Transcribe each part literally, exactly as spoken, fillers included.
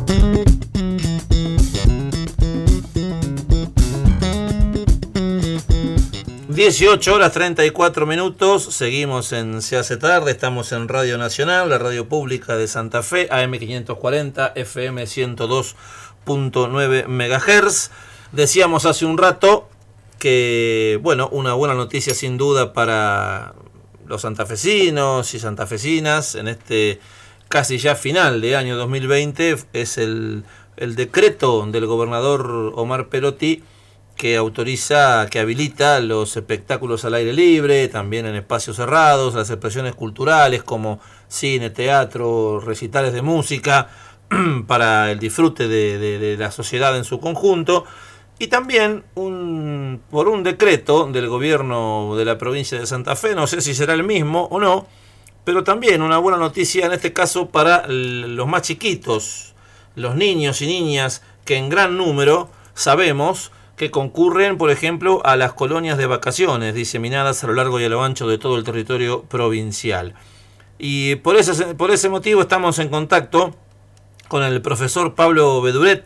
dieciocho horas treinta y cuatro minutos, seguimos en Se hace tarde, estamos en Radio Nacional, la radio pública de Santa Fe, A M quinientos cuarenta, F M ciento dos punto nueve megahertz. Decíamos hace un rato que, bueno, una buena noticia sin duda para los santafesinos y santafesinas en este casi ya final de año dos mil veinte es el, el decreto del gobernador Omar Perotti que autoriza, que habilita los espectáculos al aire libre, también en espacios cerrados, las expresiones culturales como cine, teatro, recitales de música, para el disfrute de, de, de la sociedad en su conjunto, y también un, por un decreto del gobierno de la provincia de Santa Fe, no sé si será el mismo o no, pero también una buena noticia en este caso para los más chiquitos, los niños y niñas que en gran número sabemos que concurren, por ejemplo, a las colonias de vacaciones diseminadas a lo largo y a lo ancho de todo el territorio provincial. Y por ese, por ese motivo estamos en contacto con el profesor Pablo Beduret.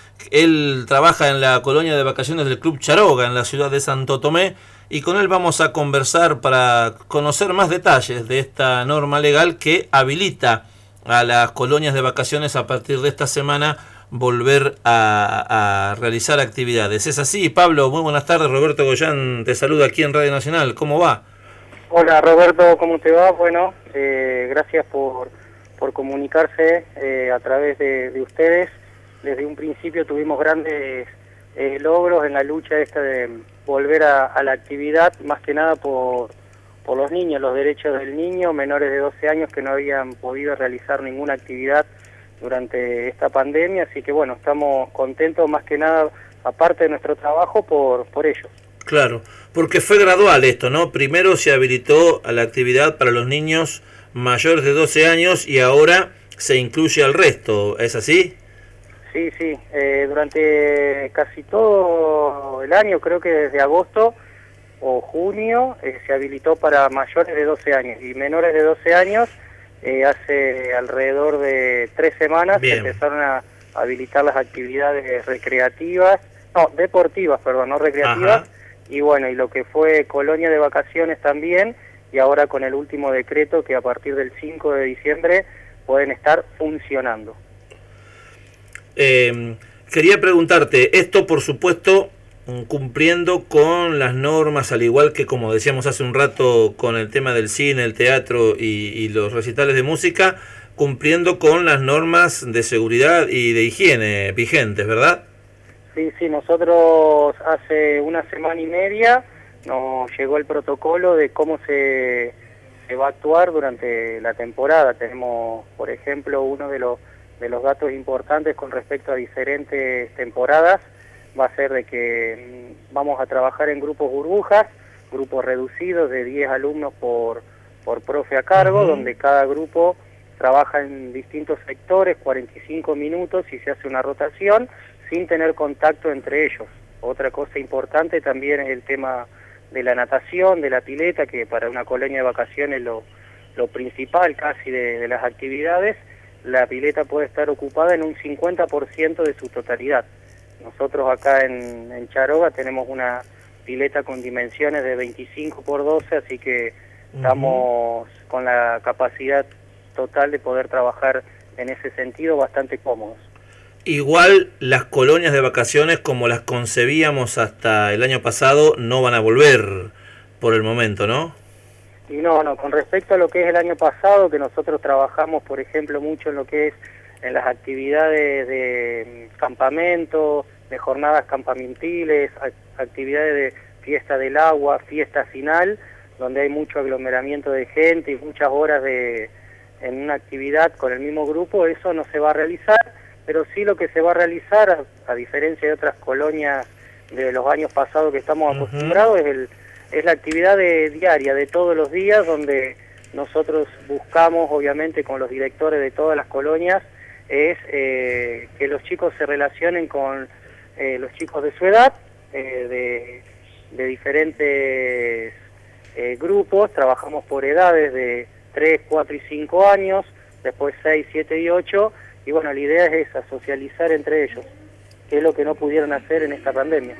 Él trabaja en la colonia de vacaciones del Club Charoga en la ciudad de Santo Tomé y con él vamos a conversar para conocer más detalles de esta norma legal que habilita a las colonias de vacaciones a partir de esta semana volver a, a realizar actividades. ¿Es así, Pablo? Muy buenas tardes, Roberto Goyán te saluda aquí en Radio Nacional. ¿Cómo va? Hola, Roberto, ¿cómo te va? Bueno, eh, gracias por, por comunicarse eh, a través de, de ustedes. Desde un principio tuvimos grandes eh, logros en la lucha esta de volver a, a la actividad, más que nada por, por los niños, los derechos del niño, menores de doce años que no habían podido realizar ninguna actividad durante esta pandemia, así que bueno, estamos contentos más que nada, aparte de nuestro trabajo, por, por ello. Claro, porque fue gradual esto, ¿no? Primero se habilitó a la actividad para los niños mayores de doce años y ahora se incluye al resto, ¿es así? Sí, sí, eh, durante casi todo el año, creo que desde agosto o junio, eh, se habilitó para mayores de doce años y menores de doce años. Eh, hace alrededor de tres semanas se empezaron a habilitar las actividades recreativas, no, deportivas, perdón, no recreativas. Ajá. Y bueno, y lo que fue colonia de vacaciones también, y ahora con el último decreto que a partir del cinco de diciembre pueden estar funcionando. Eh, quería preguntarte, esto por supuesto cumpliendo con las normas, al igual que como decíamos hace un rato con el tema del cine, el teatro y, y los recitales de música, cumpliendo con las normas de seguridad y de higiene vigentes, ¿verdad? Sí, sí, nosotros hace una semana y media nos llegó el protocolo de cómo se, se va a actuar durante la temporada. Tenemos, por ejemplo, uno de los, de los datos importantes con respecto a diferentes temporadas, va a ser de que vamos a trabajar en grupos burbujas, grupos reducidos de diez alumnos por, por profe a cargo, uh-huh. donde cada grupo trabaja en distintos sectores, cuarenta y cinco minutos y se hace una rotación sin tener contacto entre ellos. Otra cosa importante también es el tema de la natación, de la pileta, que para una colonia de vacaciones lo, lo principal casi de, de las actividades. La pileta puede estar ocupada en un cincuenta por ciento de su totalidad. Nosotros acá en, en Charoga tenemos una pileta con dimensiones de veinticinco por doce, así que uh-huh. estamos con la capacidad total de poder trabajar en ese sentido bastante cómodos. Igual las colonias de vacaciones como las concebíamos hasta el año pasado no van a volver por el momento, ¿no? Y no, no, con respecto a lo que es el año pasado, que nosotros trabajamos, por ejemplo, mucho en lo que es en las actividades de campamento, de jornadas campamentiles, actividades de fiesta del agua, fiesta final, donde hay mucho aglomeramiento de gente y muchas horas de en una actividad con el mismo grupo, eso no se va a realizar, pero sí lo que se va a realizar, a, a diferencia de otras colonias de los años pasados que estamos uh-huh. acostumbrados, es, el, es la actividad de, diaria, de todos los días, donde nosotros buscamos, obviamente, con los directores de todas las colonias, es eh, que los chicos se relacionen con eh, los chicos de su edad, eh, de, de diferentes eh, grupos, trabajamos por edades de tres, cuatro y cinco años, después seis, siete y ocho, y bueno, la idea es esa, socializar entre ellos, que es lo que no pudieron hacer en esta pandemia.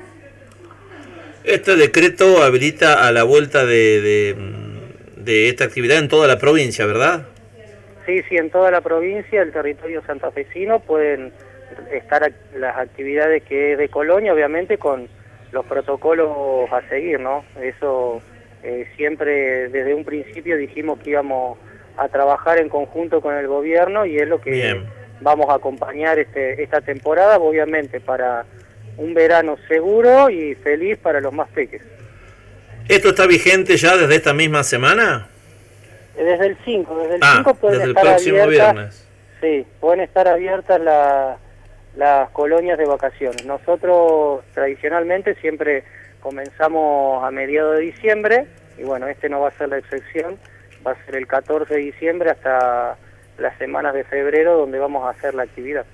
Este decreto habilita a la vuelta de, de, de esta actividad en toda la provincia, ¿verdad? Sí, sí, en toda la provincia, el territorio santafesino, pueden estar las actividades que es de Colonia, obviamente con los protocolos a seguir, ¿no? Eso eh, siempre desde un principio dijimos que íbamos a trabajar en conjunto con el gobierno y es lo que Bien. vamos a acompañar este, esta temporada, obviamente para un verano seguro y feliz para los más pequeños. ¿Esto está vigente ya desde esta misma semana? Desde el cinco, desde el ah, cinco pueden desde estar el próximo abiertas, viernes. Sí, pueden estar abiertas la, las colonias de vacaciones. Nosotros tradicionalmente siempre comenzamos a mediados de diciembre y bueno, este no va a ser la excepción, va a ser el catorce de diciembre hasta las semanas de febrero donde vamos a hacer la actividad.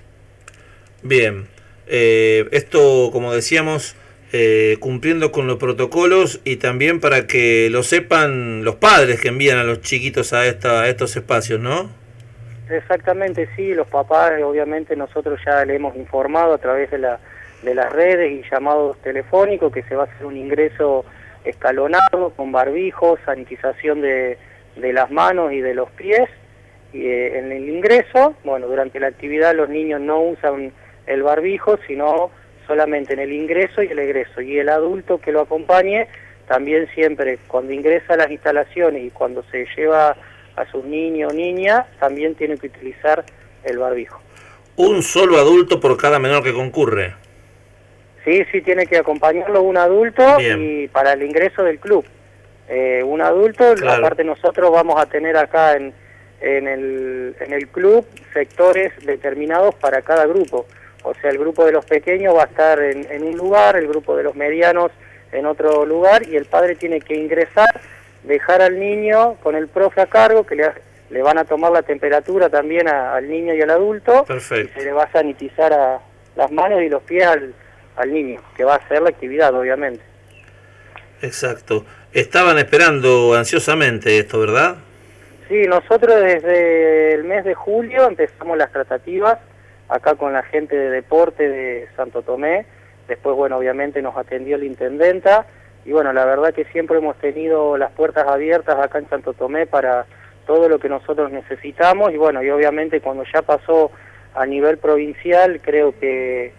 Bien. Eh, esto, como decíamos, eh, cumpliendo con los protocolos y también para que lo sepan los padres que envían a los chiquitos a, esta, a estos espacios, ¿no? Exactamente, sí, los papás, obviamente nosotros ya le hemos informado a través de, la, de las redes y llamados telefónicos que se va a hacer un ingreso escalonado con barbijo, sanitización de, de las manos y de los pies. Y eh, en el ingreso, bueno, durante la actividad los niños no usan el barbijo, sino solamente en el ingreso y el egreso. Y el adulto que lo acompañe, también siempre cuando ingresa a las instalaciones y cuando se lleva a sus niños o niñas, también tiene que utilizar el barbijo. ¿Un solo adulto por cada menor que concurre? Sí, sí, tiene que acompañarlo un adulto. Bien. Y para el ingreso del club. Eh, un adulto, claro. Aparte nosotros vamos a tener acá en, en, el, en el club sectores determinados para cada grupo. O sea, el grupo de los pequeños va a estar en, en un lugar, el grupo de los medianos en otro lugar, y el padre tiene que ingresar, dejar al niño con el profe a cargo, que le, le van a tomar la temperatura también a, al niño y al adulto. Perfecto. Y se le va a sanitizar a las manos y los pies al, al niño, que va a hacer la actividad, obviamente. Exacto. Estaban esperando ansiosamente esto, ¿verdad? Sí, nosotros desde el mes de julio empezamos las tratativas acá con la gente de deporte de Santo Tomé. Después, bueno, obviamente nos atendió la intendenta y bueno, la verdad que siempre hemos tenido las puertas abiertas acá en Santo Tomé para todo lo que nosotros necesitamos y bueno, y obviamente cuando ya pasó a nivel provincial creo que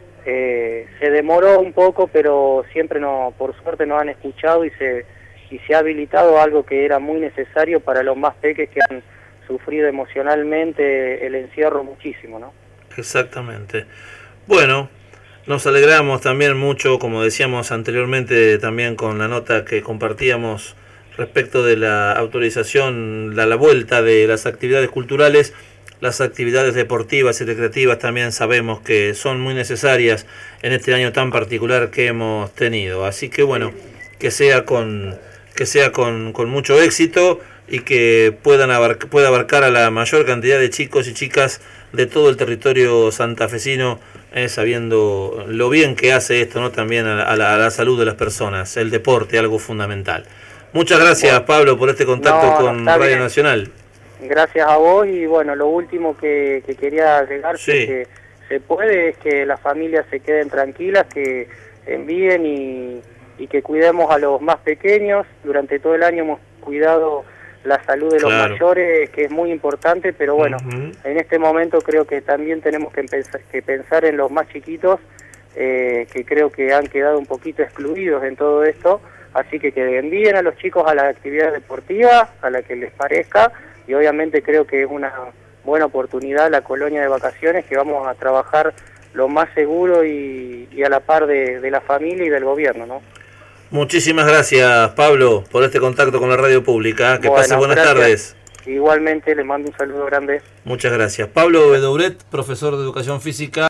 eh, se demoró un poco, pero siempre no, por suerte nos han escuchado y se, y se ha habilitado algo que era muy necesario para los más pequeños que han sufrido emocionalmente el encierro muchísimo, ¿no? Exactamente. Bueno, nos alegramos también mucho, como decíamos anteriormente, también con la nota que compartíamos respecto de la autorización, la, la vuelta de las actividades culturales, las actividades deportivas y recreativas también sabemos que son muy necesarias en este año tan particular que hemos tenido. Así que bueno, que sea con, que sea con, con mucho éxito y que puedan abarcar, pueda abarcar a la mayor cantidad de chicos y chicas de todo el territorio santafesino, eh, sabiendo lo bien que hace esto, ¿no? También a la, a, la, a la salud de las personas, el deporte, algo fundamental. Muchas gracias, bueno, Pablo, por este contacto no, con Radio bien. Nacional. Gracias a vos y bueno, lo último que, que quería agregar, sí. que se puede, es que las familias se queden tranquilas, que envíen y, y que cuidemos a los más pequeños. Durante todo el año hemos cuidado la salud de los claro. mayores, que es muy importante, pero bueno, uh-huh. en este momento creo que también tenemos que pensar, que pensar en los más chiquitos, eh, que creo que han quedado un poquito excluidos en todo esto, así que que envíen a los chicos a la actividad deportiva, a la que les parezca, y obviamente creo que es una buena oportunidad la colonia de vacaciones, que vamos a trabajar lo más seguro y, y a la par de, de la familia y del gobierno, ¿no? Muchísimas gracias, Pablo, por este contacto con la radio pública. Que bueno, pase buenas gracias. tardes. Igualmente, les mando un saludo grande. Muchas gracias. Pablo Bedouret, profesor de Educación Física.